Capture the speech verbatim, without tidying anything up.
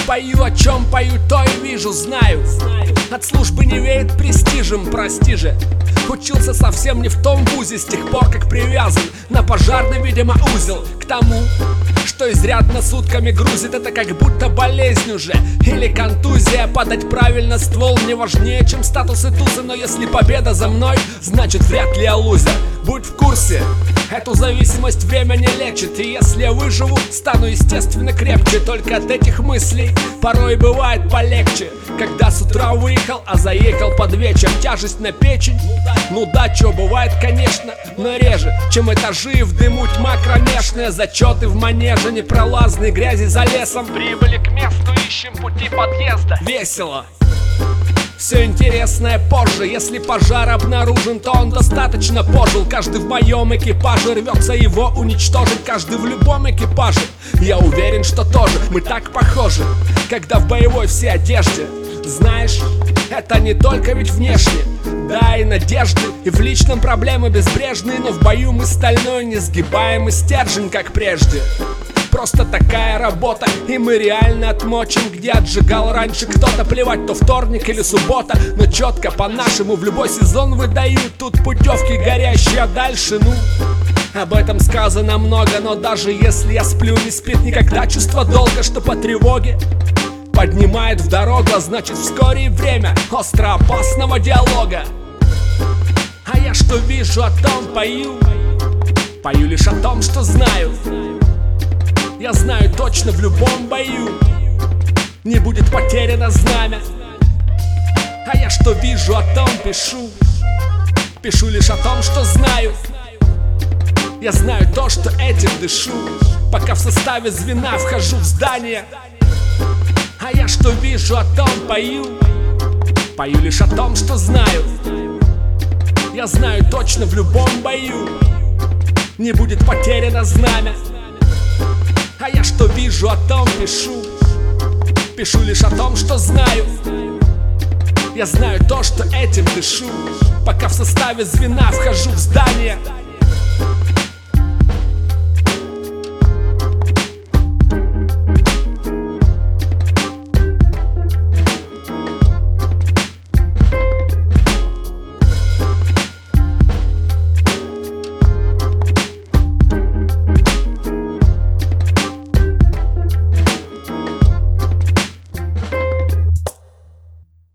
пою, о чем пою, то и вижу, знаю. От службы не веет престижем, прости же. Учился совсем не в том вузе, с тех пор как привязан на пожарный, видимо, узел к тому, что изрядно сутками грузит. Это как будто болезнь уже или контузия. Подать правильно ствол мне важнее, чем статус и тузы. Но если победа за мной, значит вряд ли я лузер. Будь в курсе, эту зависимость время не лечит. И если я выживу, стану естественно крепче. Только от этих мыслей порой бывает полегче. Когда с утра выехал, а заехал под вечер. Тяжесть на печень, ну да, чё, бывает, конечно, но реже, чем этажи в дыму, тьма кромешная. Зачеты в манеже, непролазной грязи за лесом. Прибыли к месту, ищем пути подъезда. Весело. Все интересное позже. Если пожар обнаружен, то он достаточно пожил. Каждый в моем экипаже рвется его уничтожить. Каждый в любом экипаже, я уверен, что тоже. Мы так похожи, когда в боевой всей одежде. Знаешь, это не только ведь внешне. Да, и надежды, и в личном проблемы безбрежные. Но в бою мы стальной, несгибаемый стержень, как прежде. Просто такая работа, и мы реально отмочим. Где отжигал раньше кто-то, плевать, то вторник или суббота. Но четко по-нашему в любой сезон выдают тут путевки горящие, а дальше, ну... Об этом сказано много, но даже если я сплю, не спит никогда чувство долга, что по тревоге поднимает в дорогу, а значит вскоре и время остро опасного диалога. А я что вижу, о том пою. Пою лишь о том, что знаю. Я знаю точно, в любом бою не будет потеряно знамя. А я что вижу, о том пишу. Пишу лишь о том, что знаю. Я знаю то, что этим дышу, пока в составе звена вхожу в здание. А я что вижу, о том пою. Пою лишь о том, что знаю. Я знаю точно, в любом бою не будет потеряно знамя. А я что вижу, о том пишу. Пишу лишь о том, что знаю. Я знаю то, что этим дышу, пока в составе звена вхожу в здание.